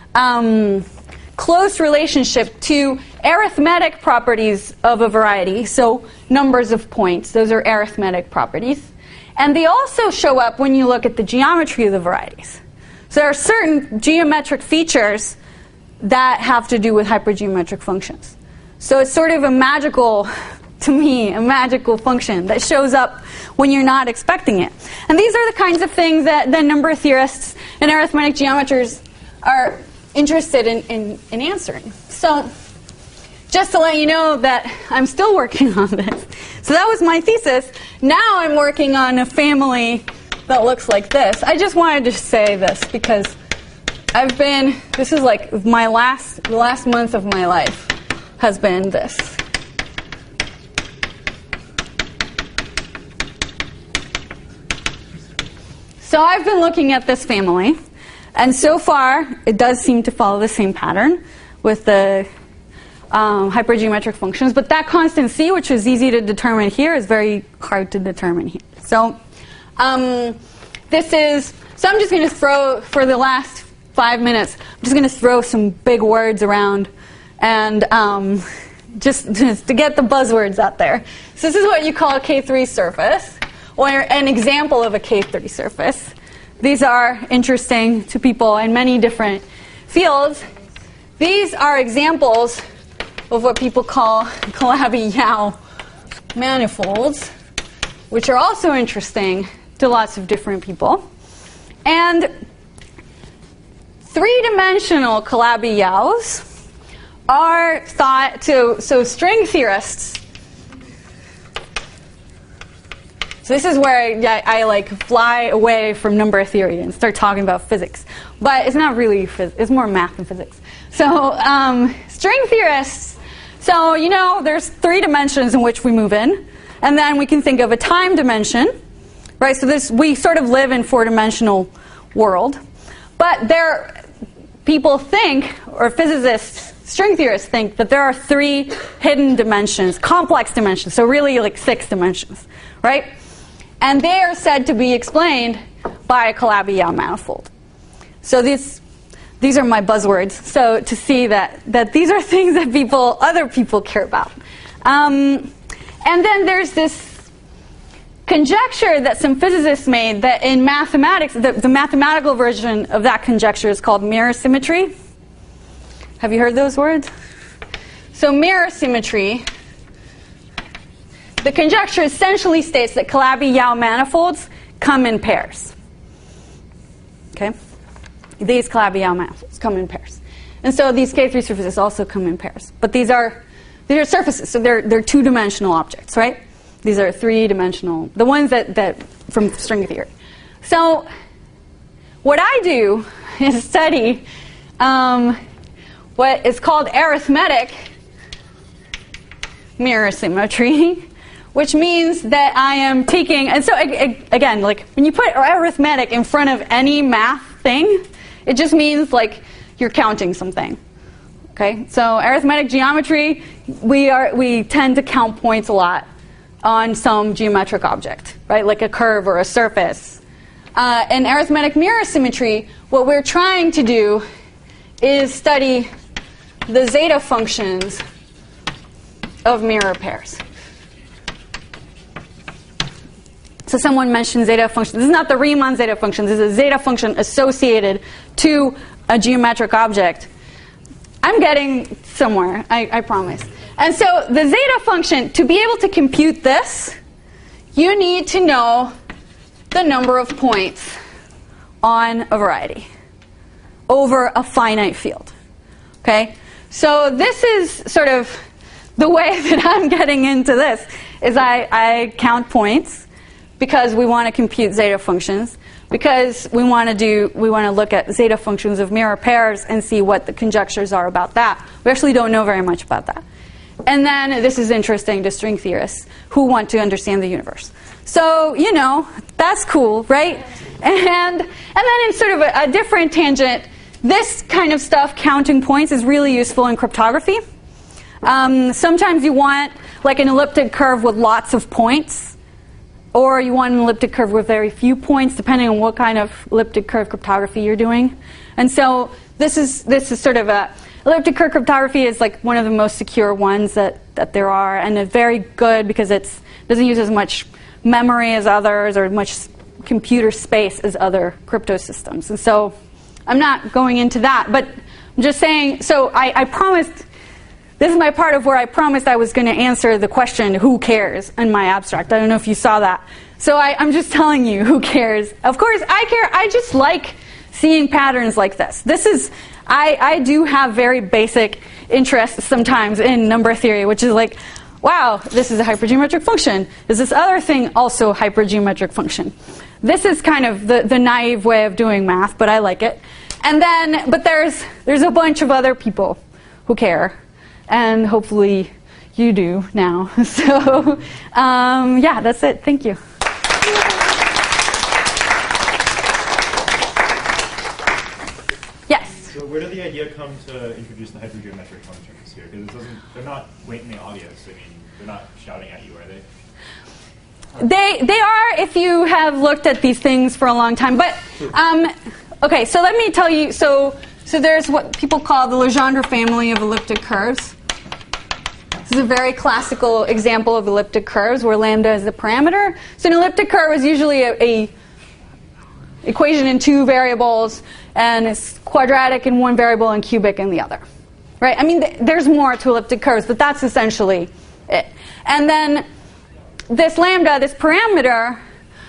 close relationship to arithmetic properties of a variety, so numbers of points. Those are arithmetic properties. And they also show up when you look at the geometry of the varieties. So there are certain geometric features that have to do with hypergeometric functions. So it's sort of a magical, to me, a magical function that shows up when you're not expecting it. And these are the kinds of things that the number theorists and arithmetic geometers are interested in answering. So just to let you know that I'm still working on this. So that was my thesis. Now I'm working on a family that looks like this. I just wanted to say this because this is like the last month of my life has been this. So I've been looking at this family, and so far it does seem to follow the same pattern with the hypergeometric functions, but that constant c, which is easy to determine here, is very hard to determine here. So I'm just going to throw, for the last 5 minutes, I'm just going to throw some big words around and just to get the buzzwords out there. So this is what you call a K3 surface, or an example of a K3 surface. These are interesting to people in many different fields. These are examples of what people call Calabi-Yau manifolds, which are also interesting to lots of different people. And three-dimensional Calabi-Yaus are thought to, so string theorists, so this is where I like fly away from number theory and start talking about physics. But it's not really physics, it's more math than physics. So string theorists, so there's 3 dimensions in which we move in, and then we can think of a time dimension, right? So we sort of live in 4-dimensional world, but people think, or physicists, string theorists think that there are 3 hidden dimensions, complex dimensions, so really like 6 dimensions, right? And they are said to be explained by a Calabi-Yau manifold. So these are my buzzwords. So to see that these are things that other people care about. And then there's this conjecture that some physicists made that in mathematics, the mathematical version of that conjecture is called mirror symmetry. Have you heard those words? So mirror symmetry, the conjecture essentially states that Calabi-Yau manifolds come in pairs. Okay? These Calabi-Yau manifolds come in pairs. And so these K3 surfaces also come in pairs. But these are surfaces, so they're 2-dimensional objects, right? These are 3-dimensional, the ones that from string theory. So what I do is study what is called arithmetic mirror symmetry, which means that I am taking, and so again, like when you put arithmetic in front of any math thing, it just means like you're counting something. Okay, so arithmetic geometry, we tend to count points a lot on some geometric object, right, like a curve or a surface. In arithmetic mirror symmetry, what we're trying to do is study the zeta functions of mirror pairs. So someone mentioned zeta function. This is not the Riemann zeta function. This is a zeta function associated to a geometric object. I'm getting somewhere, I promise. And so the zeta function, to be able to compute this, you need to know the number of points on a variety over a finite field. Okay? So this is sort of the way that I'm getting into this, is I count points because we want to compute zeta functions, because we want to look at zeta functions of mirror pairs and see what the conjectures are about that. We actually don't know very much about that. And then this is interesting to string theorists who want to understand the universe. So, that's cool, right? And then in sort of a different tangent, this kind of stuff, counting points, is really useful in cryptography. Sometimes you want like an elliptic curve with lots of points, or you want an elliptic curve with very few points, depending on what kind of elliptic curve cryptography you're doing. And so this is sort of elliptic curve cryptography is like one of the most secure ones that there are, and it's very good because it doesn't use as much memory as others or much computer space as other crypto systems. And so I'm not going into that, but I'm just saying, so I promised, this is my part of where I promised I was going to answer the question, who cares, in my abstract. I don't know if you saw that. So I'm just telling you, who cares? Of course, I care. I just like seeing patterns like this. I do have very basic interest sometimes in number theory, which is like, wow, this is a hypergeometric function. Is this other thing also a hypergeometric function? This is kind of the naive way of doing math, but I like it. And then, but there's a bunch of other people who care, and hopefully you do now. So, yeah, that's it. Thank you. Yes? So where did the idea come to introduce the hypergeometric functions here? Because they're not blatantly obvious. I mean, they're not shouting at you, are they? They are if you have looked at these things for a long time. But, okay, so let me tell you. So there's what people call the Legendre family of elliptic curves. This is a very classical example of elliptic curves where lambda is the parameter. So an elliptic curve is usually a equation in two variables, and it's quadratic in one variable and cubic in the other. Right? I mean, there's more to elliptic curves, but that's essentially it. And then this lambda, this parameter,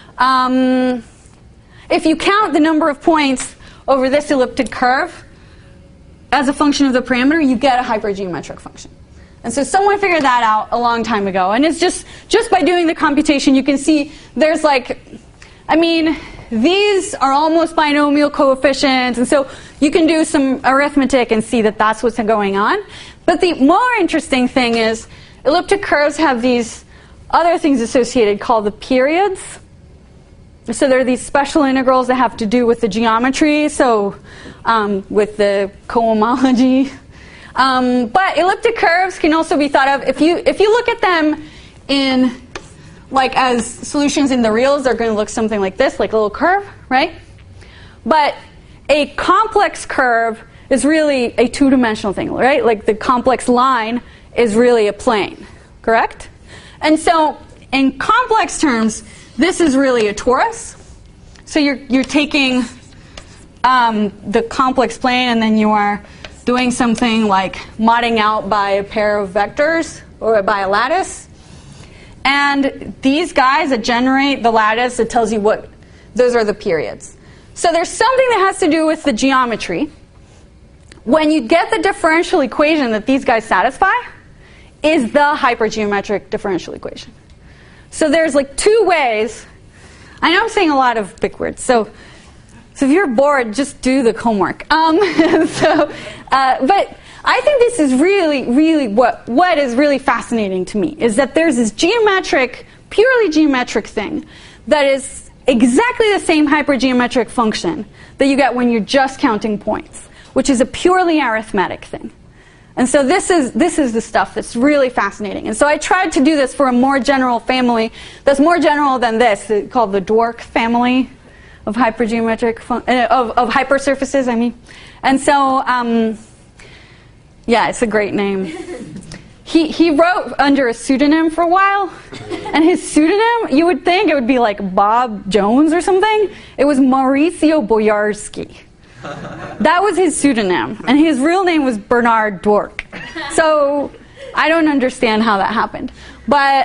if you count the number of points over this elliptic curve as a function of the parameter, you get a hypergeometric function. And so someone figured that out a long time ago. And it's just by doing the computation, you can see there's like, I mean, these are almost binomial coefficients. And so you can do some arithmetic and see that that's what's going on. But the more interesting thing is elliptic curves have these other things associated called the periods. So there are these special integrals that have to do with the geometry, so with the cohomology. But elliptic curves can also be thought of, if you look at them in like as solutions in the reals, they're going to look something like this, like a little curve, right? But a complex curve is really a two-dimensional thing, right? Like the complex line is really a plane, correct? And so in complex terms, this is really a torus. So you're taking the complex plane and then you are doing something like modding out by a pair of vectors or by a lattice. And these guys that generate the lattice, it tells you what, those are the periods. So there's something that has to do with the geometry. When you get the differential equation that these guys satisfy, is the hypergeometric differential equation. So there's like two ways. I know I'm saying a lot of big words, so if you're bored, just do the homework. But I think this is really what is really fascinating to me is that there's this geometric, purely geometric thing that is exactly the same hypergeometric function that you get when you're just counting points, which is a purely arithmetic thing. And so this is the stuff that's really fascinating. And so I tried to do this for a more general family that's more general than this, called the Dwork family of hypergeometric of hypersurfaces, I mean. And so yeah, it's a great name. He wrote under a pseudonym for a while, and his pseudonym, you would think it would be like Bob Jones or something. It was Mauricio Boyarsky. That was his pseudonym, and his real name was Bernard Dwork. So I don't understand how that happened. But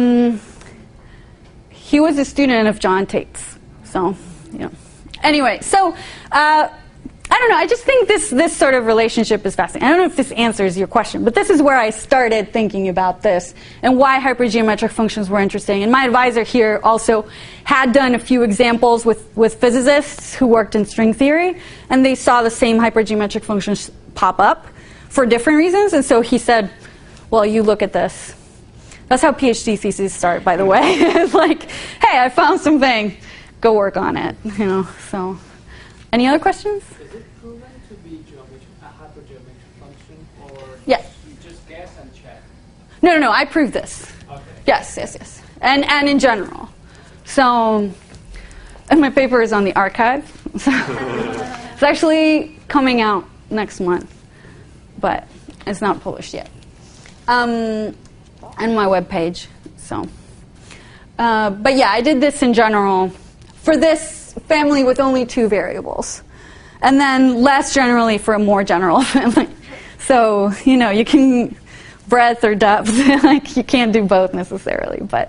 he was a student of John Tate's. So, you know. Anyway, so I don't don't know. I just think this sort of relationship is fascinating. I don't know if this answers your question, but this is where I started thinking about this and why hypergeometric functions were interesting. And my advisor here also had done a few examples with physicists who worked in string theory, and they saw the same hypergeometric functions pop up for different reasons. And so he said, well, you look at this. That's how PhD theses start, by the way. It's like, hey, I found something. Go work on it. You know. So, any other questions? Is it proven to be a hypergeometric function, or Yes. you just guess and check? No. I proved this. Okay. Yes. And in general. So, and my paper is on the archive. So it's actually coming out next month, but it's not published yet. And my webpage. So, but yeah, I did this in general for this family with only 2 variables, and then less generally for a more general family. So you can breadth or depth. Like you can't do both necessarily, but.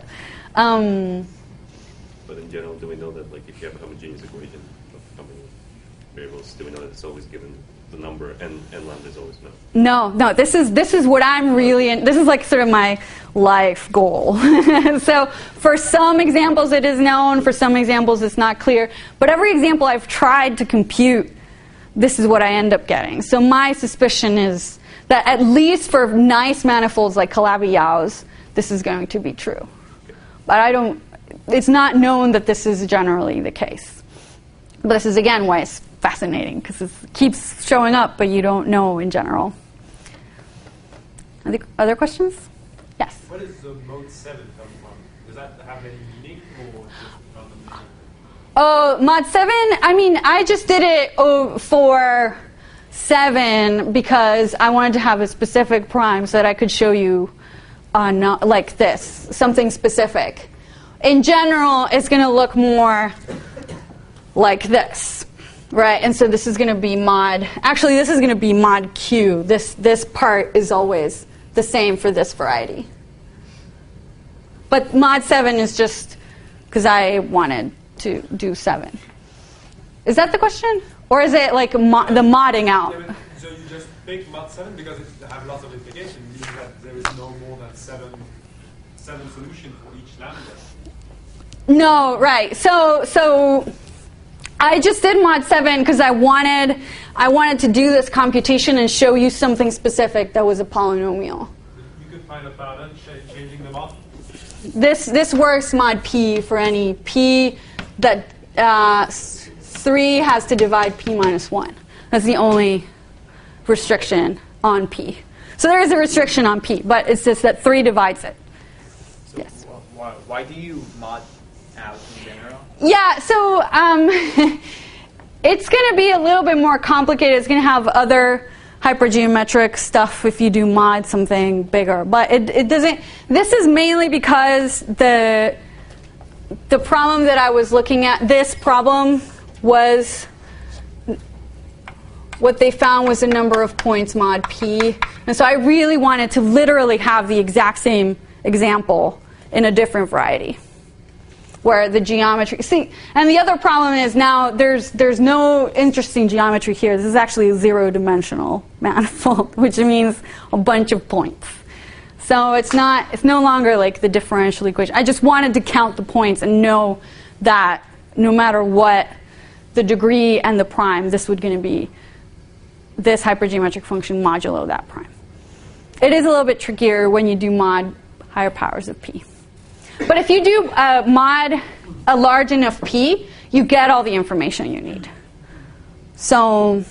But in general, do we know that, like, if you have a homogeneous equation of how many variables, do we know that it's always given the number and lambda is always no? No. This is what I'm really. This is like sort of my life goal. So for some examples, it is known. For some examples, it's not clear. But every example I've tried to compute, this is what I end up getting. So my suspicion is that at least for nice manifolds like Calabi-Yao's, this is going to be true. But I don't. It's not known that this is generally the case. But this is, again, why it's fascinating, because it keeps showing up, but you don't know in general. Other questions? Yes? Where does the mode 7 come from? Does that have any meaning, or just randomly? Oh, mod 7? I mean, I just did it for 7 because I wanted to have a specific prime so that I could show you like this, something specific. In general, it's going to look more like this, right? And so this is going to be mod. Actually, this is going to be mod Q. This part is always the same for this variety. But mod 7 is just because I wanted to do 7. Is that the question? Or is it like the modding out? Yeah, so you just pick mod 7 because it has lots of implications, meaning that there is no more than 7 solutions for each lambda. No, right. So I just did mod 7 because I wanted to do this computation and show you something specific that was a polynomial. You could find a pattern changing them off. This works mod p for any p that 3 has to divide p minus 1. That's the only restriction on p. So there is a restriction on p, but it's just that 3 divides it. So Yes. why do you mod out in general? Yeah, so it's going to be a little bit more complicated. It's going to have other hypergeometric stuff if you do mod something bigger. But it doesn't. This is mainly because the problem that I was looking at, this problem was what they found was a number of points mod p. And so I really wanted to literally have the exact same example in a different variety, where the geometry, and the other problem is now there's no interesting geometry here. This is actually a 0-dimensional manifold, which means a bunch of points. So it's no longer like the differential equation. I just wanted to count the points and know that no matter what the degree and the prime, this would going to be this hypergeometric function modulo that prime. It is a little bit trickier when you do mod higher powers of p. But if you do mod a large enough p, you get all the information you need. So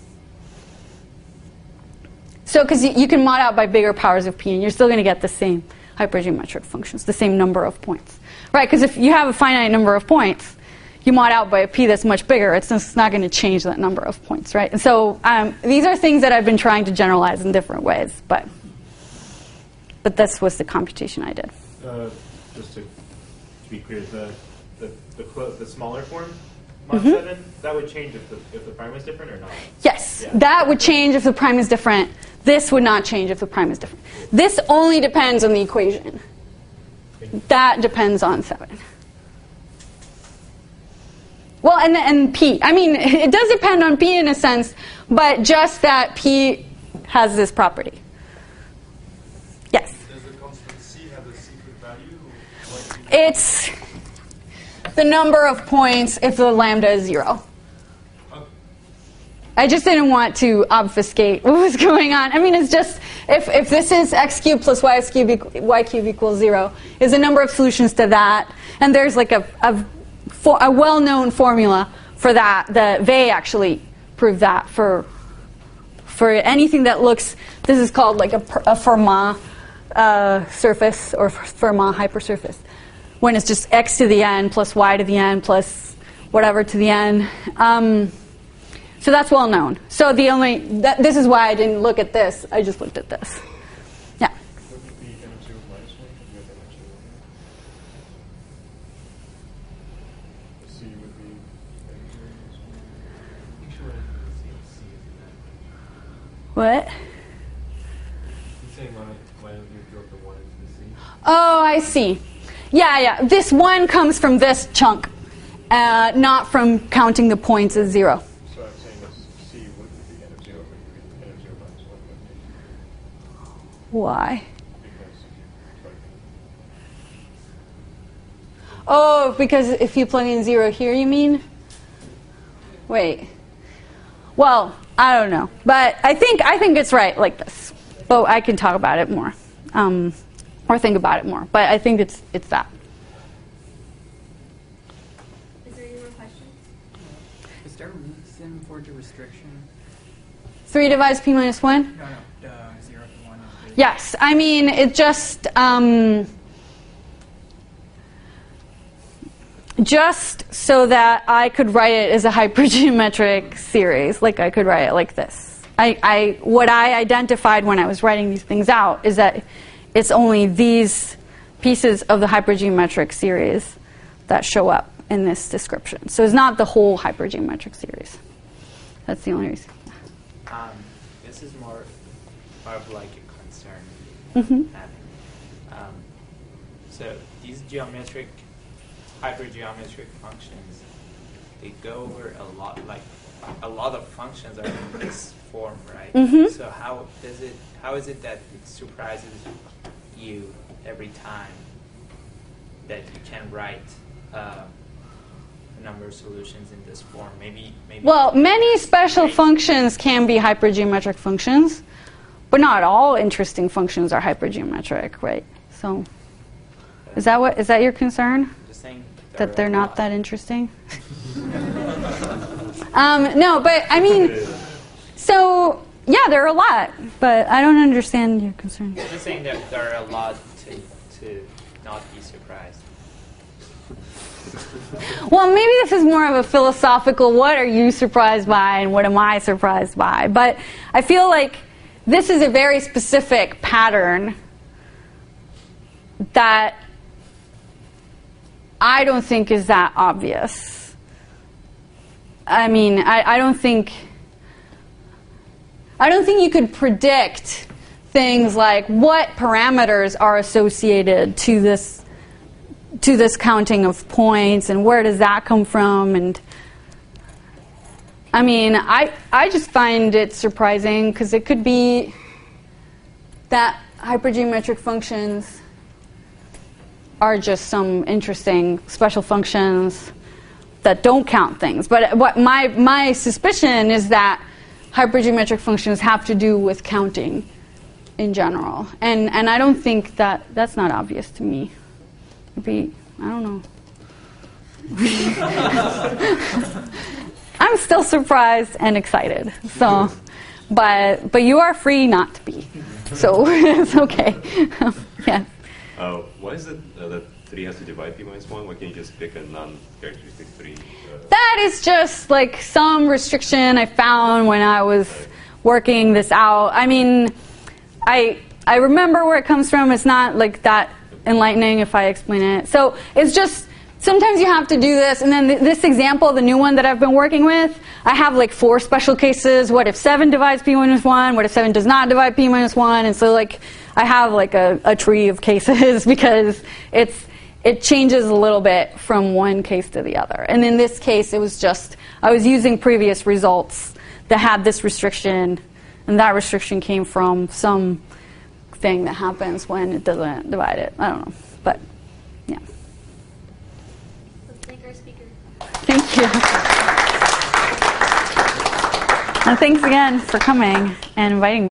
because you can mod out by bigger powers of p, and you're still going to get the same hypergeometric functions, the same number of points. Right, because if you have a finite number of points, you mod out by a p that's much bigger, it's not going to change that number of points, right? And so these are things that I've been trying to generalize in different ways, but this was the computation I did. Just to be clear, the smaller form, mod 7, that would change if the prime was different or not? Yes, yeah. That would change if the prime is different. This would not change if the prime is different. This only depends on the equation. That depends on 7. Well, and P. I mean, it does depend on P in a sense, but just that P has this property. Yes? Does the constant C have a secret value? It's the number of points if the lambda is 0. I just didn't want to obfuscate what was going on. I mean, it's just, if this is x cubed plus y cubed equals 0, is the number of solutions to that. And there's like a well-known formula for that. The Vey actually proved that for anything that looks, this is called like a Fermat surface or Fermat hypersurface, when it's just x to the n plus y to the n plus whatever to the n. So that's well known. So this is why I didn't look at this. I just looked at this. Yeah. Would it be n of 0 minus 1? Would you have n of 0 1? The C would be n of 0 minus 1. What? You're saying why don't you drop the 1 into the C? Oh, I see. Yeah. This 1 comes from this chunk, not from counting the points as 0. So I'm saying that C wouldn't be n of 0, but it would be n of 0 minus 1, wouldn't it? Why? Because if you plug in. Oh, because if you plug in 0 here, you mean? Wait. Well, I don't know. But I think it's right like this. But I can talk about it more. Or think about it more. But I think it's that. Is there any more questions? Is there a reason for the restriction? 3 divides p minus 1? No, the 0 to 1. Yes. I mean, it just so that I could write it as a hypergeometric series, like I could write it like this. What I identified when I was writing these things out is that it's only these pieces of the hypergeometric series that show up in this description. So it's not the whole hypergeometric series. That's the only reason. This is more of like a concern Mm-hmm. having. So these hypergeometric functions, they go over a lot. Like a lot of functions are in this form, right? Mm-hmm. So how is it that it surprises you every time that you can write a number of solutions in this form? Maybe. Well, many special functions can be hypergeometric functions, but not all interesting functions are hypergeometric, right? So, is that your concern? Just saying that they're not that interesting? No, but I mean, so yeah, there are a lot, but I don't understand your concern. I'm just saying that there are a lot to not be surprised. Well, maybe this is more of a philosophical, what are you surprised by and what am I surprised by? But I feel like this is a very specific pattern that I don't think is that obvious. I mean, I don't think you could predict things like what parameters are associated to this counting of points and where does that come from. And I mean, I just find it surprising because it could be that hypergeometric functions are just some interesting special functions that don't count things. But what my suspicion is that hypergeometric functions have to do with counting in general. And I don't think that's not obvious to me. Maybe, I don't know. I'm still surprised and excited. So, but you are free not to be. So it's okay. Yes. Why is it that 3 has to divide p minus 1? Why can't you just pick a non-characteristic 3? That is just like some restriction I found when I was working this out. I mean, I remember where it comes from. It's not like that enlightening if I explain it. So it's just sometimes you have to do this. And then this example, the new one that I've been working with, I have like 4 special cases. What if 7 divides p minus 1? What if 7 does not divide p minus 1? And so like I have like a tree of cases because it changes a little bit from one case to the other. And in this case, it was just, I was using previous results that had this restriction, and that restriction came from some thing that happens when it doesn't divide it. I don't know, but yeah. Let's thank our speaker. Thank you. And thanks again for coming and inviting me.